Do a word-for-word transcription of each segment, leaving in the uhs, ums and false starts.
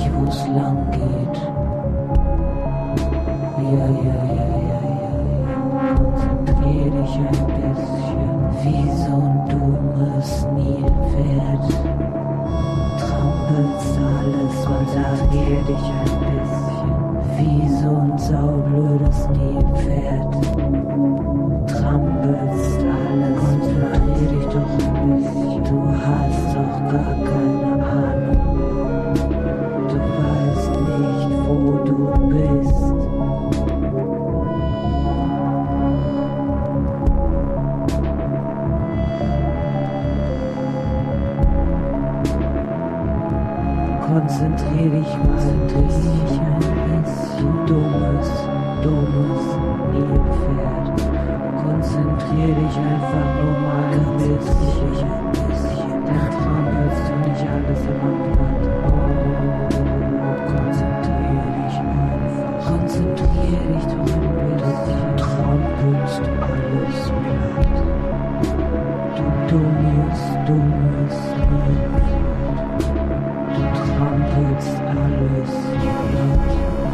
nicht, wo's lang geht. Ja, ja, ja, ja, ja, ja. Konzentrier dich ein bisschen, wie so ein dummes Nilpferd. Trampelst alles, konzentrier dich ein bisschen, wie so ein saublödes Nilpferd. Trampelst alles, konzentrier dich doch ein bisschen, du hast doch gar keine Ahnung. Du weißt nicht, wo du bist. Konzentrier dich mal, dich ein bisschen, dummes, dummes Nilpferd. Konzentrier dich einfach nur mal ein bisschen, ein bisschen. Dann trampelst du nicht alles im Abgrund. Oh, konzentrier dich einfach. Konzentrier dich doch ein bisschen. Du trampelst alles platt. Du dummes, dummes Nilpferd. Du trampelst alles platt.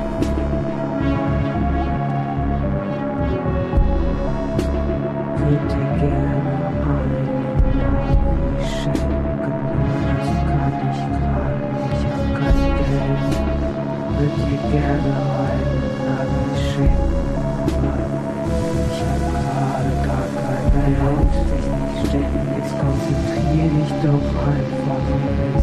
Würde dir gerne einen Navi schenken, das kann ich gerade nicht, ich hab kein Geld. Würde dir gerne einen Navi schenken, ich hab gerade gar kein Geld. Dich nicht stecken, jetzt konzentrier dich doch einfach.